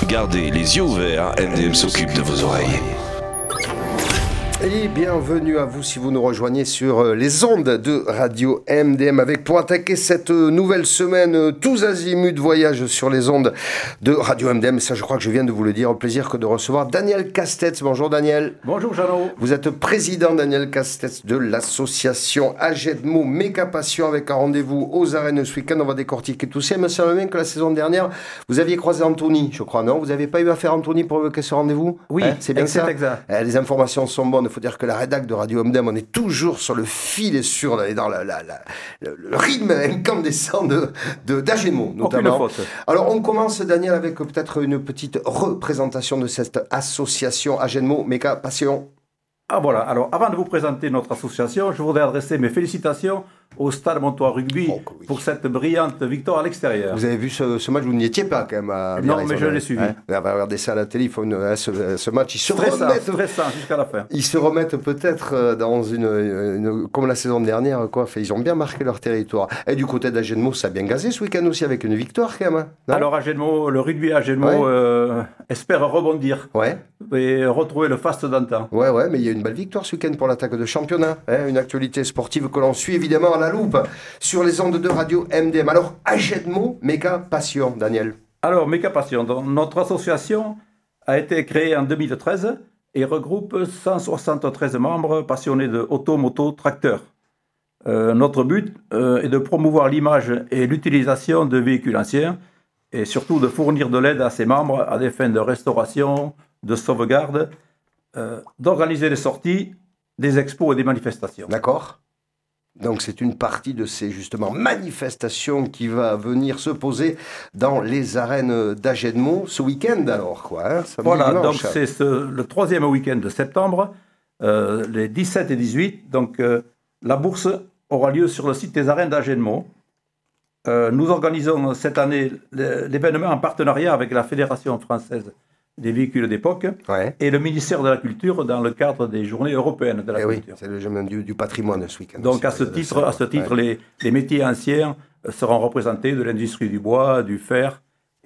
Gardez les yeux ouverts, MDM s'occupe de vos oreilles. Et bienvenue à vous si vous nous rejoignez sur les ondes de Radio MDM avec pour attaquer cette nouvelle semaine tous azimuts voyage sur les ondes de Radio MDM. Ça, je crois que je viens de vous le dire. Au plaisir que de recevoir Daniel Castets. Bonjour Daniel. Bonjour Jeannot. Vous êtes président Daniel Castets de l'association Ajedmo Méga Passion avec un rendez-vous aux arènes ce week-end. On va décortiquer tout ça. Il me semble bien que la saison dernière, vous aviez croisé Anthony, je crois, non? Vous n'avez pas eu affaire à Anthony pour évoquer ce rendez-vous? Oui, c'est bien ça. Exact. Les informations sont bonnes. Il faut dire que la rédac de Radio MDM, on est toujours sur le fil et sur dans le rythme incandescent d'Ajedmo, notamment. Aucune faute. Alors, on commence, Daniel, avec peut-être une petite représentation de cette association Ajedmo Méga Passion. Ah voilà, alors avant de vous présenter notre association, je voudrais adresser mes félicitations au Stade Montois Rugby pour cette brillante victoire à l'extérieur. Vous avez vu ce match, vous n'y étiez pas quand même. Non, mais je l'ai suivi. On va regarder ça à la télé, il faut ce match, ils se stressant jusqu'à la fin. Ils se remettent peut-être dans une comme la saison dernière, quoi. Ils ont bien marqué leur territoire. Et du côté d'Ajedmo, ça a bien gazé ce week-end aussi avec une victoire quand même. Non, alors Ajedmo, le rugby à Ajedmo espère rebondir et retrouver le faste d'antan. Ouais, mais il y a une belle victoire ce week-end pour l'attaque de championnat. Une actualité sportive que l'on suit évidemment à la loupe sur les ondes de Radio MDM. Alors, Ajedmo Méga Passion, Daniel. Alors, Méga Passion, notre association a été créée en 2013 et regroupe 173 membres passionnés de auto, moto, tracteurs. Notre but est de promouvoir l'image et l'utilisation de véhicules anciens et surtout de fournir de l'aide à ces membres à des fins de restauration, de sauvegarde, d'organiser des sorties, des expos et des manifestations. D'accord. Donc c'est une partie de ces justement manifestations qui va venir se poser dans les arènes d'Ajedmo ce week-end alors quoi. Voilà, dimanche. Donc c'est le troisième week-end de septembre, les 17 et 18. Donc la bourse aura lieu sur le site des arènes d'Ajedmo. Nous organisons cette année l'événement en partenariat avec la Fédération française des véhicules d'époque et le ministère de la Culture dans le cadre des journées européennes de la culture. Oui, c'est le journée du patrimoine ce week-end. Donc aussi, à ce titre, les métiers anciens seront représentés de l'industrie du bois, du fer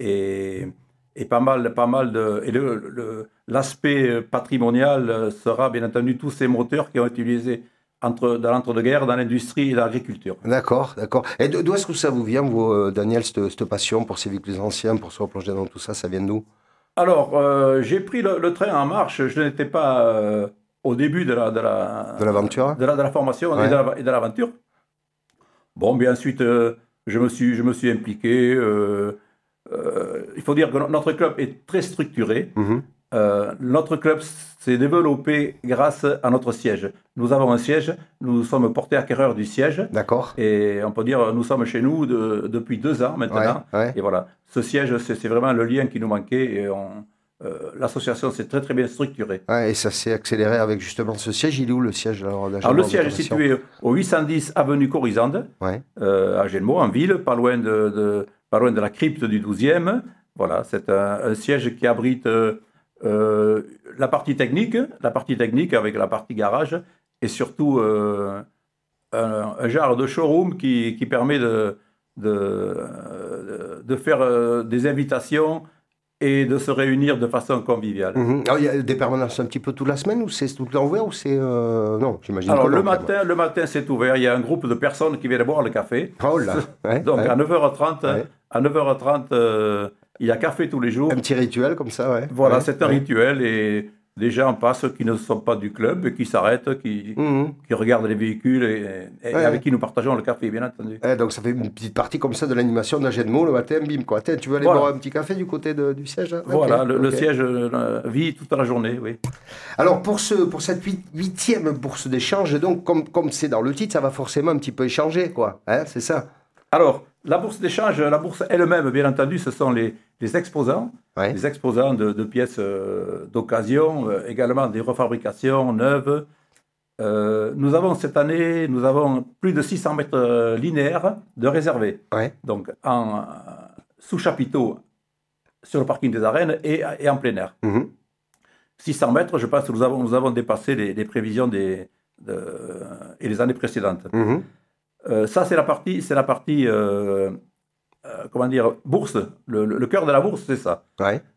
et pas mal de... Et l'aspect patrimonial sera bien entendu tous ces moteurs qui ont été utilisés dans l'entre-deux-guerres, dans l'industrie et dans l'agriculture. D'accord. Et d'où est-ce que ça vous vient, vous, Daniel, cette passion pour ces véhicules anciens, pour se replonger dans tout ça, ça vient d'où? Alors, j'ai pris le train en marche. Je n'étais pas au début de l'aventure, de la formation et de l'aventure. Bon, bien ensuite, je me suis impliqué. Il faut dire que notre club est très structuré. Notre club s'est développé grâce à notre siège. Nous avons un siège, nous sommes portés acquéreurs du siège. D'accord. Et on peut dire, nous sommes chez nous depuis 2 ans maintenant. Et voilà, ce siège, c'est vraiment le lien qui nous manquait. Et l'association s'est très très bien structurée. Et ça s'est accéléré avec justement ce siège. Il est où le siège alors le siège est situé au 810 avenue Corisande, à Ajedmo, en ville, pas loin de la crypte du 12e. Voilà, c'est un siège qui abrite la partie technique avec la partie garage et surtout un genre de showroom qui permet de faire des invitations et de se réunir de façon conviviale. Alors, il y a des permanences un petit peu toute la semaine ou c'est tout le temps ouvert ou c'est non, j'imagine. Alors le matin c'est ouvert, il y a un groupe de personnes qui viennent boire le café. Oh là. Donc à 9h30 il y a café tous les jours. Un petit rituel comme ça, Voilà, c'est un rituel et des gens passent qui ne sont pas du club, qui s'arrêtent, qui regardent les véhicules et avec qui nous partageons le café, bien entendu. Donc ça fait une petite partie comme ça de l'animation d'Ajedmo le matin, bim quoi. Tu veux aller boire un petit café du côté du siège là? Voilà, le siège vit toute la journée, oui. Alors pour cette 8e bourse d'échange, donc comme c'est dans le titre, ça va forcément un petit peu échanger, quoi. C'est ça. Alors, la bourse d'échange, la bourse elle-même, bien entendu, ce sont les exposants, les exposants de pièces d'occasion, également des refabrications neuves. Nous avons cette année, plus de 600 mètres linéaires de réservés. Donc, sous chapiteau, sur le parking des arènes et en plein air. 600 mètres, je pense que nous avons dépassé les prévisions et les années précédentes. Ça, c'est la partie comment dire, bourse. Le cœur de la bourse, c'est ça.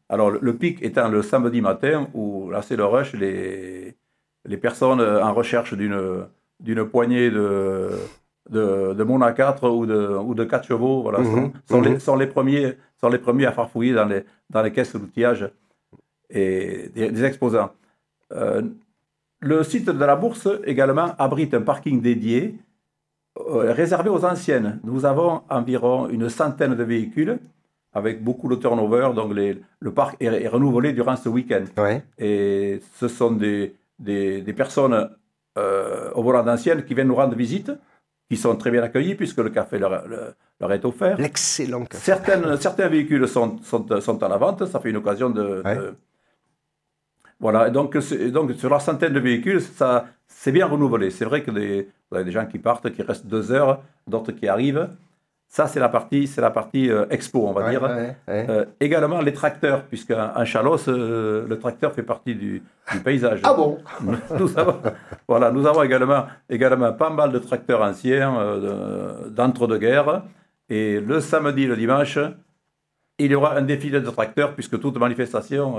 Alors, le pic étant le samedi matin, où là, c'est le rush, les personnes en recherche d'une poignée de Mona à 4 ou de 4 chevaux, voilà, sont les premiers à farfouiller dans les caisses d'outillage et des exposants. Le site de la bourse également abrite un parking dédié réservé aux anciennes. Nous avons environ une centaine de véhicules avec beaucoup de turnover, donc le parc est renouvelé durant ce week-end. Ouais. Et ce sont des personnes au volant d'anciennes qui viennent nous rendre visite, qui sont très bien accueillis puisque le café leur est offert. L'excellent café. Certains véhicules sont à la vente, ça fait une occasion de voilà, et donc sur la centaine de véhicules, ça c'est bien renouvelé. C'est vrai que vous avez des gens qui partent, qui restent 2 heures, d'autres qui arrivent. Ça, c'est la partie expo, on va dire. Également, les tracteurs, puisqu'en Chalosse, le tracteur fait partie du paysage. Ah bon? Nous avons également pas mal de tracteurs anciens d'entre-deux-guerres. Et le samedi et le dimanche, il y aura un défilé de tracteurs, puisque toute manifestation...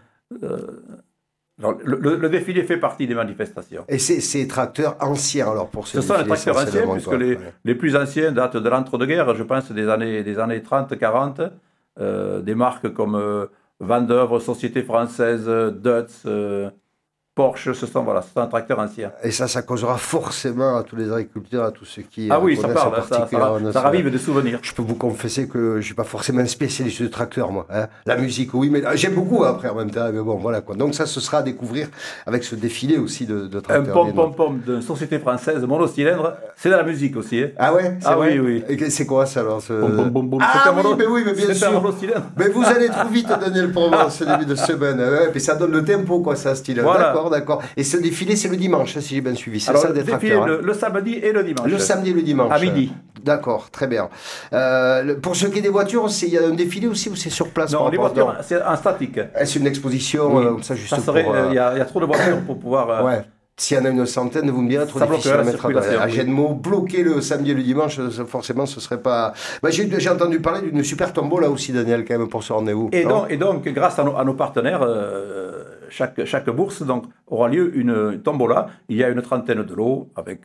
le défilé fait partie des manifestations. Et c'est tracteurs anciens, alors, pour ce sont les tracteurs anciens, puisque les plus anciens datent de l'entre-deux-guerres, je pense, des années 30-40, des marques comme Vendeuvre, Société Française, Dutz, Porsche, ce sont un tracteur ancien. Et ça causera forcément à tous les agriculteurs, à tous ceux qui... Ah oui, ça parle, ça ravive des souvenirs. Je peux vous confesser que je ne suis pas forcément un spécialiste de tracteur, moi. Hein. La musique, oui, mais j'aime beaucoup après en même temps. Mais bon, voilà quoi. Donc ça, ce sera à découvrir avec ce défilé aussi de tracteurs. Un pom-pom de Société Française, monocylindre, c'est de la musique aussi. Hein. Ah ouais? Oui. Et c'est quoi ça alors Ah oui, mais bien sûr. Mais vous allez trop vite, Daniel, pour moi, ce début de semaine. Ouais, puis ça donne le tempo, quoi, ça, style. Voilà. D'accord. Et ce défilé, c'est le dimanche, si j'ai bien suivi. C'est ça, des tracteurs. Le samedi et le dimanche. Le samedi et le dimanche. À midi. D'accord, très bien. Pour ce qui est des voitures, il y a un défilé aussi ou c'est sur place? Non, les voitures, c'est en statique. C'est une exposition, ça juste pour... Il y a trop de voitures pour pouvoir... Ouais. S'il y en a une centaine, vous me direz, trop difficile à mettre à jet de mots. Bloquer le samedi et le dimanche, forcément, ce serait pas... J'ai entendu parler d'une super tombola aussi, Daniel, quand même, pour ce rendez-vous. Et donc, grâce à nos partenaires, chaque bourse aura lieu une tombola. Il y a une trentaine de lots avec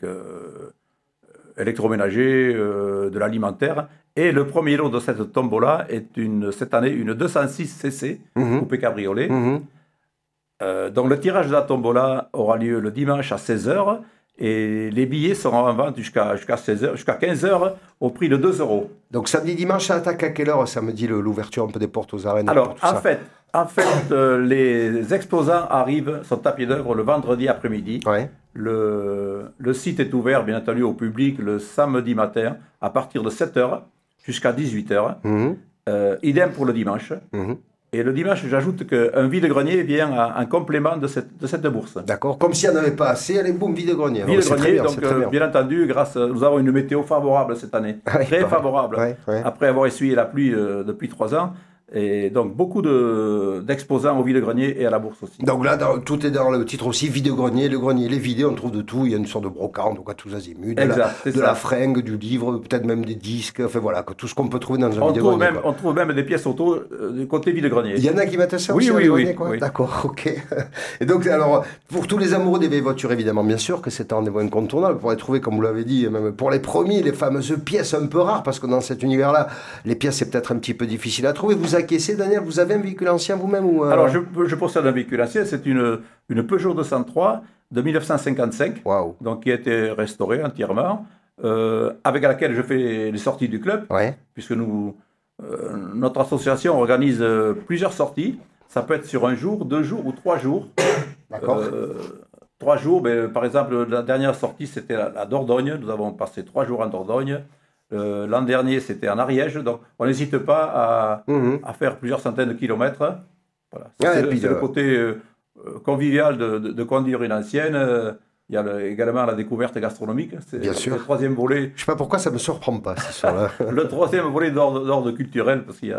électroménager, de l'alimentaire. Et le premier lot de cette tombola est cette année une 206 cc, coupé cabriolet. Donc le tirage de la tombola aura lieu le dimanche à 16h et les billets seront en vente jusqu'à 15h au prix de 2 €. Donc samedi, dimanche, ça attaque à quelle heure samedi l'ouverture un peu des portes aux arènes? Alors en fait les exposants sont à pied d'œuvre le vendredi après-midi. Ouais. Le site est ouvert bien entendu au public le samedi matin à partir de 7h jusqu'à 18h. Idem pour le dimanche. Et le dimanche, j'ajoute qu'un vide-grenier vient en complément de cette bourse. D'accord, comme s'il n'y en avait pas assez, allez, boum, vide-grenier. Vide-grenier, donc bien entendu, nous avons une météo favorable cette année, très favorable, après avoir essuyé la pluie depuis 3 ans. Et donc, beaucoup d'exposants au vide-grenier et à la bourse aussi. Donc là, tout est dans le titre aussi, vide-grenier, le grenier, les vidés, on trouve de tout. Il y a une sorte de brocante, donc à tous azimuts, de la fringue, du livre, peut-être même des disques, enfin voilà, tout ce qu'on peut trouver dans un vide-grenier. On trouve même des pièces auto du côté vide-grenier. Il y en a qui mettent ça aussi oui. D'accord, ok. Et donc, alors, pour tous les amoureux des vieilles voitures, évidemment, bien sûr que c'est un rendez-vous incontournable. Vous pourrez trouver, comme vous l'avez dit, même pour les premiers, les fameuses pièces un peu rares, parce que dans cet univers-là, les pièces, c'est peut-être un petit peu difficile à trouver. Vous acquiescez, Daniel, vous avez un véhicule ancien vous-même ou Alors, je possède un véhicule ancien, c'est une Peugeot 203 de 1955, donc qui a été restaurée entièrement, avec laquelle je fais les sorties du club, puisque notre association organise plusieurs sorties. Ça peut être sur 1 jour, 2 jours ou 3 jours. D'accord. 3 jours, par exemple, la dernière sortie, c'était la Dordogne. Nous avons passé 3 jours en Dordogne. L'an dernier, c'était en Ariège, donc on n'hésite pas à faire plusieurs centaines de kilomètres. Voilà. C'est le côté convivial de conduire une ancienne. Il y a également la découverte gastronomique. C'est Bien sûr. Le 3e volet. Je ne sais pas pourquoi ça ne me surprend pas, ce soir-là. Le 3e volet d'ordre culturel, parce qu'il y a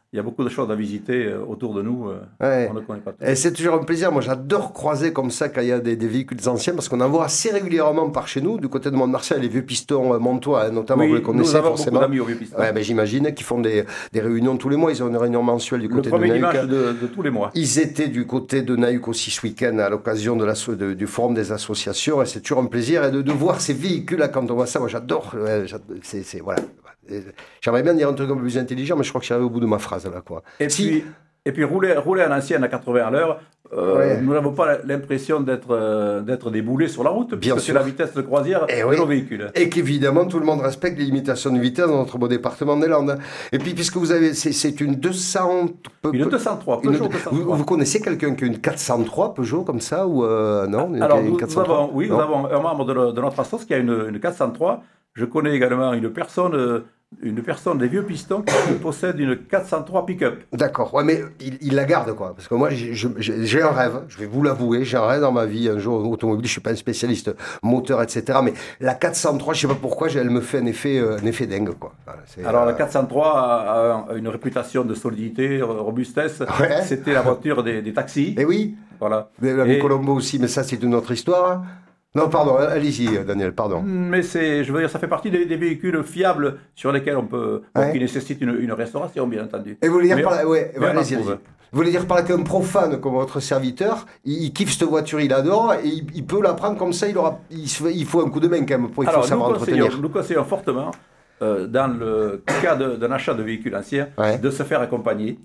il y a beaucoup de choses à visiter autour de nous. Ouais. On ne connaît pas tout. Et c'est toujours un plaisir. Moi, j'adore croiser comme ça quand il y a des véhicules anciens parce qu'on en voit assez régulièrement par chez nous, du côté de Mont-de-Marsan, les vieux pistons montois, notamment, Oui, vous les connaissez nous avons forcément. beaucoup d'amis au vieux piston. Ouais, ben, j'imagine qu'ils font des réunions tous les mois. Ils ont une réunion mensuelle du côté de Le premier Naïk. dimanche de tous les mois. Ils étaient du côté de Naïk aussi ce week-end à l'occasion du forum des associations. Et c'est toujours un plaisir et de voir ces véhicules-là quand on voit ça. Moi, j'adore. Ouais, voilà. J'aimerais bien dire un truc un peu plus intelligent, mais je crois que j'arrive au bout de ma phrase là, quoi. Et puis rouler en ancienne à 80 à l'heure, nous n'avons pas l'impression d'être des boulets sur la route, puisque c'est la vitesse de croisière de nos véhicules. Et qu'évidemment, tout le monde respecte les limitations de vitesse dans notre beau département des Landes. Et puis, puisque vous avez, c'est une 200... Une 203, Peugeot 203. Vous connaissez quelqu'un qui a une 403 Peugeot comme ça ou non? Alors, nous avons un membre de notre assoce qui a une 403. Je connais également une personne des vieux pistons qui possède une 403 pick-up. D'accord, ouais, mais il la garde, quoi. Parce que moi, j'ai un rêve, je vais vous l'avouer, j'ai un rêve dans ma vie, un jour automobile, je ne suis pas un spécialiste moteur, etc. Mais la 403, je ne sais pas pourquoi, elle me fait un effet dingue, quoi. Voilà, alors, la 403 a une réputation de solidité, robustesse. Ouais. C'était la voiture des taxis. Et oui, voilà. L'ami Colombo aussi, mais ça, c'est une autre histoire. Non, pardon, allez-y, Daniel, pardon. Mais je veux dire, ça fait partie des véhicules fiables sur lesquels on peut, qui nécessitent une restauration, bien entendu. Et vous voulez dire par là, allez-y. Vous voulez dire par là qu'un profane comme votre serviteur, il kiffe cette voiture, il adore, et il peut la prendre comme ça, il faut un coup de main quand même, il faut savoir entretenir. Nous conseillons fortement, dans le cas d'un achat de véhicule ancien, de se faire accompagner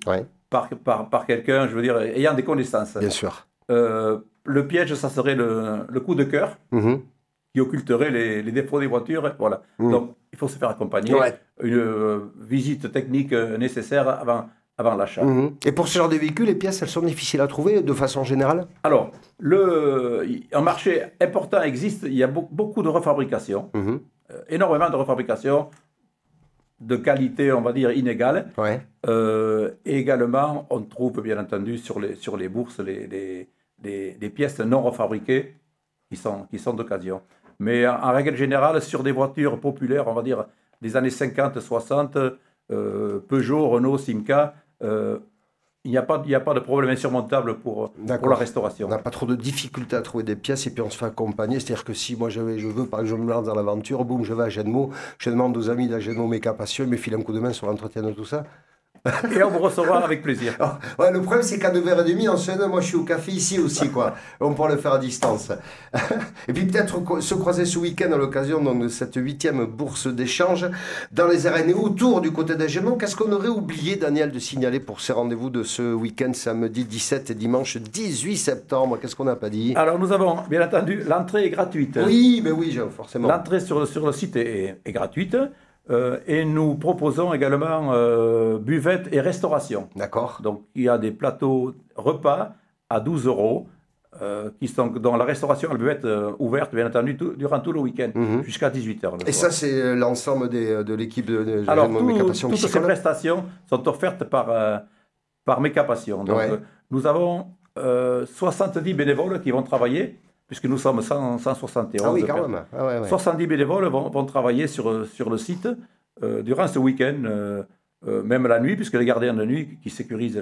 par quelqu'un, je veux dire, ayant des connaissances. Bien sûr. Le piège, ça serait le coup de cœur qui occulterait les défauts des voitures. Voilà. Donc, il faut se faire accompagner. Une visite technique nécessaire avant l'achat. Et pour ce genre de véhicules, les pièces, elles sont difficiles à trouver de façon générale? Alors, un marché important existe. Il y a beaucoup de refabrications, énormément de refabrications de qualité, on va dire, inégale. Et également, on trouve, bien entendu, sur les bourses, des pièces non refabriquées qui sont d'occasion. Mais en règle générale, sur des voitures populaires, on va dire des années 50, 60, Peugeot, Renault, Simca, il n'y a pas de problème insurmontable pour la restauration. On n'a pas trop de difficultés à trouver des pièces et puis on se fait accompagner. C'est-à-dire que si moi je veux, par exemple, me lance dans l'aventure, boum, je vais à Genmo, je demande aux amis d'Agenmo Méca-Passion, ils me filent un coup de main sur l'entretien de tout ça. Et on vous recevra avec plaisir. Ouais, le problème, c'est qu'à 2h30, en semaine, moi, je suis au café ici aussi, quoi. On pourra le faire à distance. Et puis, peut-être se croiser ce week-end à l'occasion donc, de cette 8e bourse d'échange dans les arènes autour du côté d'Agenmo. Qu'est-ce qu'on aurait oublié, Daniel, de signaler pour ces rendez-vous de ce week-end, samedi 17 et dimanche 18 septembre? Qu'est-ce qu'on n'a pas dit? Alors, nous avons, bien entendu, l'entrée est gratuite. Oui, mais oui, forcément. L'entrée sur le site est gratuite. Et nous proposons également buvette et restauration. D'accord. Donc, il y a des plateaux repas à 12 €, dont la restauration et la buvette ouverte, bien entendu, durant tout le week-end, jusqu'à 18h. Et ça, c'est l'ensemble de l'équipe de Alors, Méca-Passion toutes ces prestations sont offertes par Méca-Passion. Donc, nous avons 70 bénévoles qui vont travailler, puisque nous sommes 171. Ah oui, quand même. 70 bénévoles vont travailler sur le site durant ce week-end, même la nuit, puisque les gardiens de nuit qui sécurisent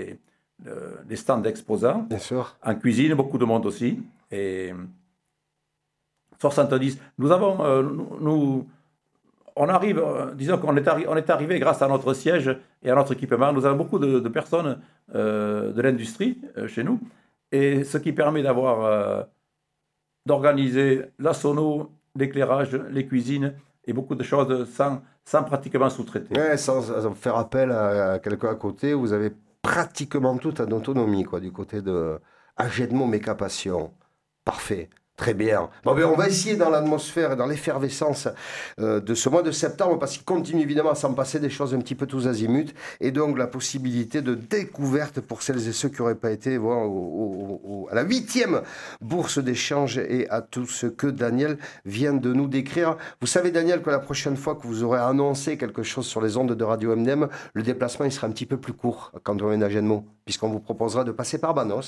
les stands d'exposants. Bien sûr. En cuisine, beaucoup de monde aussi. Et 70. Nous avons... on arrive, disons qu'on est arrivé grâce à notre siège et à notre équipement. Nous avons beaucoup de personnes de l'industrie chez nous. Et ce qui permet d'organiser la sono, l'éclairage, les cuisines et beaucoup de choses sans pratiquement sous-traiter. Ouais, sans faire appel à quelqu'un à côté, vous avez pratiquement tout en autonomie, quoi, du côté de Agenmo Méca-Passion. Parfait. Très bien. Bon, ben, on va essayer dans l'atmosphère, dans l'effervescence de ce mois de septembre, parce qu'il continue évidemment à s'en passer des choses un petit peu tous azimuts, et donc la possibilité de découverte pour celles et ceux qui n'auraient pas été à la 8e bourse d'échange et à tout ce que Daniel vient de nous décrire. Vous savez, Daniel, que la prochaine fois que vous aurez annoncé quelque chose sur les ondes de Radio MDM, le déplacement il sera un petit peu plus court quand on vient à Genmo, puisqu'on vous proposera de passer par Banos.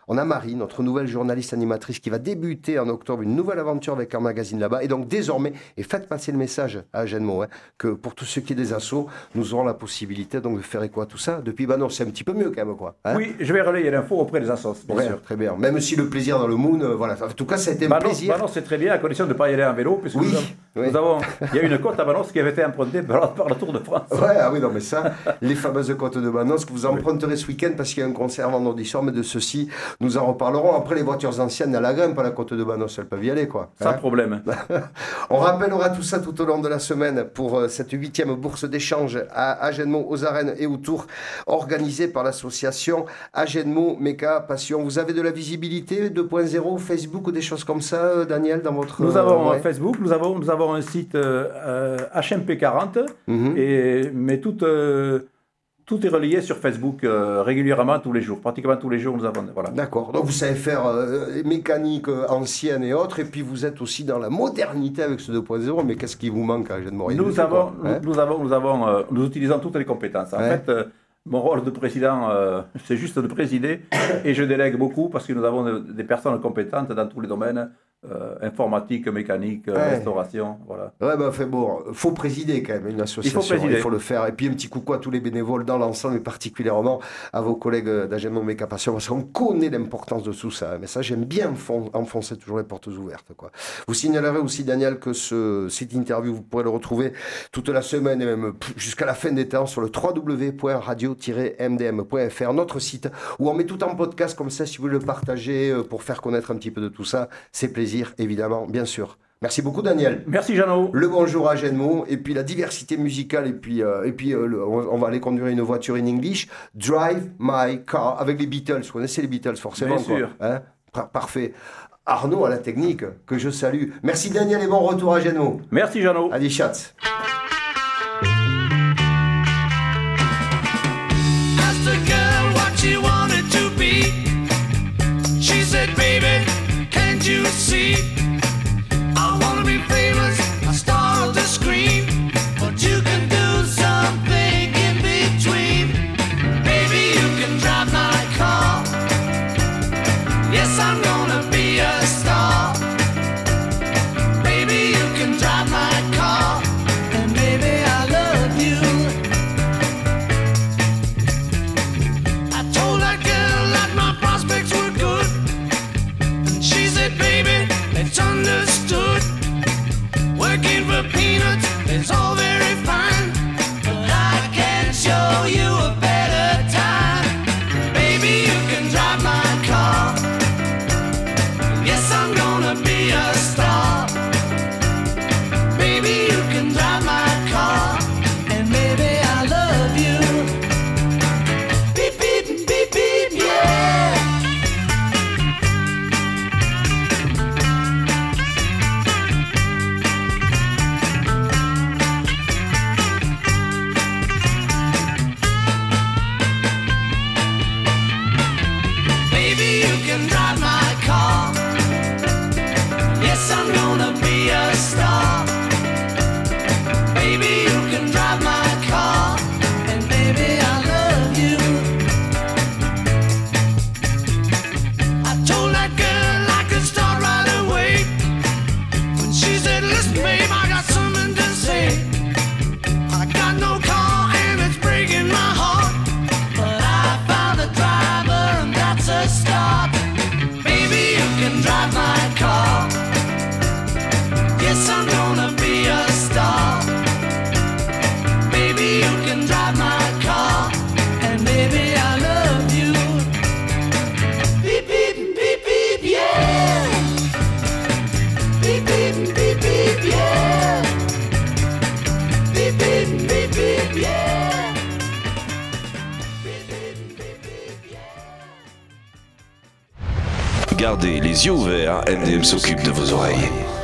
On a Marie, notre nouvelle journaliste animatrice, qui va débuter en octobre une nouvelle aventure avec un magazine là-bas. Et donc désormais, et faites passer le message à Agenmo, que pour tous ceux qui sont des assos, nous aurons la possibilité donc de faire quoi tout ça. Depuis c'est un petit peu mieux quand même, quoi. Oui, je vais relayer l'info auprès des assos, bien sûr. Très bien. Même si le plaisir dans le Moon, voilà. En tout cas, ça a été un plaisir. Banos, c'est très bien, à condition de ne pas y aller en vélo, puisque nous avons, il y a une côte à Banos qui avait été empruntée par la Tour de France. Oui, non, mais ça, les fameuses côtes de Banos que vous emprunterez ce week-end parce qu'il y a un concert vendredi soir, mais de ceci, nous en reparlerons. Après, les voitures anciennes à la grimpe à la côte de Banos, elles peuvent y aller, quoi. Sans problème. On rappellera tout ça tout au long de la semaine pour cette 8e bourse d'échange à Agenmo, aux Arènes et autour, organisée par l'association Agenmo Méca Passion. Vous avez de la visibilité 2.0, Facebook ou des choses comme ça, Daniel, dans votre... Nous avons Facebook, nous avons un site HMP40, mais tout est relayé sur Facebook régulièrement tous les jours. Pratiquement tous les jours, nous avons... Voilà. D'accord. Donc vous savez faire mécanique ancienne et autres, et puis vous êtes aussi dans la modernité avec ce 2.0, mais qu'est-ce qui vous manque à Agenmo? Nous utilisons toutes les compétences. En fait, mon rôle de président, c'est juste de présider, et je délègue beaucoup parce que nous avons des personnes compétentes dans tous les domaines. Informatique, mécanique, restauration, voilà. Faut présider quand même une association, il faut le faire. Et puis un petit coucou à tous les bénévoles dans l'ensemble, et particulièrement à vos collègues d'Agenmo Méca Passion, parce qu'on connaît l'importance de tout ça. Mais ça, j'aime bien enfoncer toujours les portes ouvertes, quoi. Vous signalerez aussi, Daniel, que cette interview, vous pourrez le retrouver toute la semaine et même jusqu'à la fin des temps sur le www.radio-mdm.fr, notre site où on met tout en podcast comme ça, si vous voulez le partager pour faire connaître un petit peu de tout ça, c'est plaisir. Évidemment, bien sûr. Merci beaucoup, Daniel. Merci, Jeannot. Le bonjour à Agenmo, et puis la diversité musicale, et puis on va aller conduire une voiture in English. Drive My Car, avec les Beatles. Vous connaissez les Beatles, forcément. Bien sûr. Parfait. Arnaud à la technique, que je salue. Merci, Daniel, et bon retour à Agenmo. Merci, Jeannot. Allez, chat. Asked the girl what she wanted to be. She said, baby, can't you see? I wanna be famous, a star of the screen, but you can do something in between. Maybe you can drive my car. Yes, I'm gonna be a star. Maybe you can drive my car, and maybe I love you. I told that girl that my prospects were good, and she said, baby, it's understood. Working for peanuts is all very fine, but I can show you a better time. Baby, you can drive my car. Yes, I'm gonna be a star. Baby, you can drive my car, and maybe I love you. Beep, beep, beep, beep, yeah. Baby, you can drive my car. Yes, I'm gonna be a star. Baby, you can drive my car, and baby, I love you. I told that girl I could start right away. When she said, listen, babe, I got something to say. I got no car and it's breaking my heart, but I found a driver and that's a start. Baby, you can drive my car. Yes, I'm gonna be a star. Baby, you can drive my car, and baby, I love you. Beep, beep, beep, beep, yeah. Beep, beep, beep, beep, yeah. Beep, beep, beep, beep, yeah. Beep, beep, beep, beep, yeah. Gardez les yeux ouverts, MDM s'occupe de vos oreilles.